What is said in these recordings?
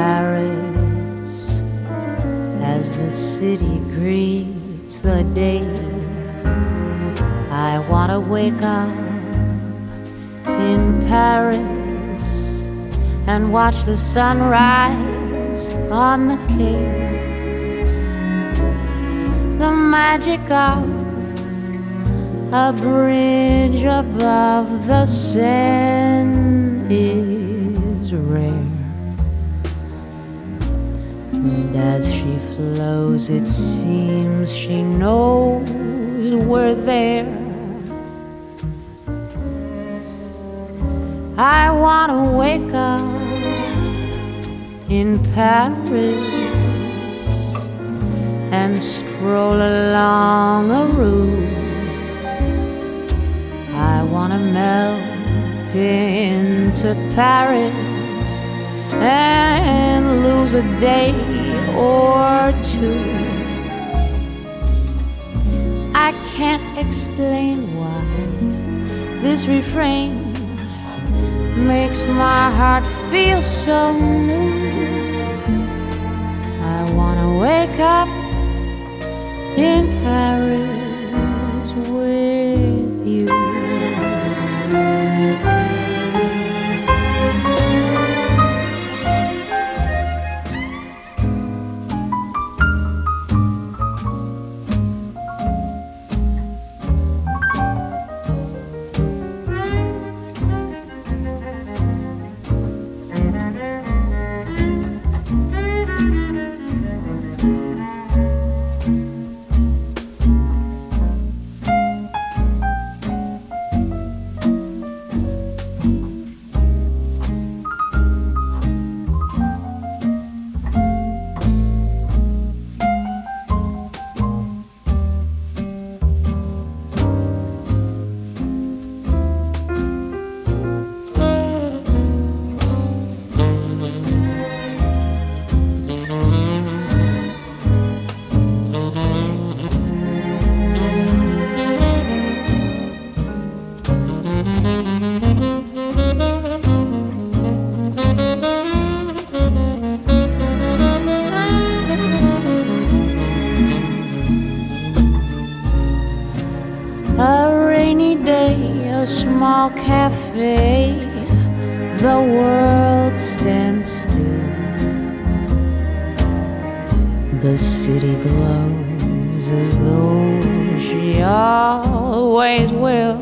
Paris as the city greets the day. I want to wake up in Paris and watch the sunrise on the Cape. The magic of a bridge above the Seine is rare. And as she flows, it seems she knows we're there. I want to wake up in Paris and stroll along a route. I want to melt into Paris and lose a day or two. I can't explain why this refrain makes my heart feel so new. I wanna wake up in Paris with you. Small cafe, the world stands still. The city glows as though she always will.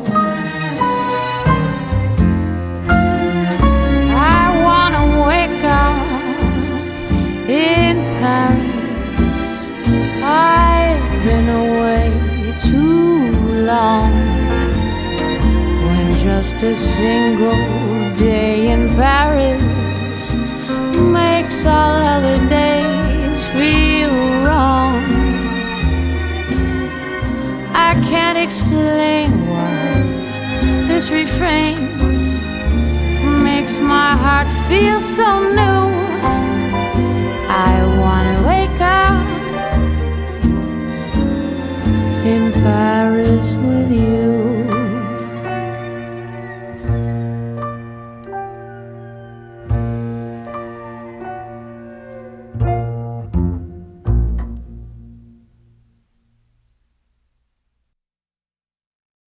I wanna wake up in Paris. I've been away too long. Just a single day in Paris makes all other days feel wrong. I can't explain why this refrain makes my heart feel so new.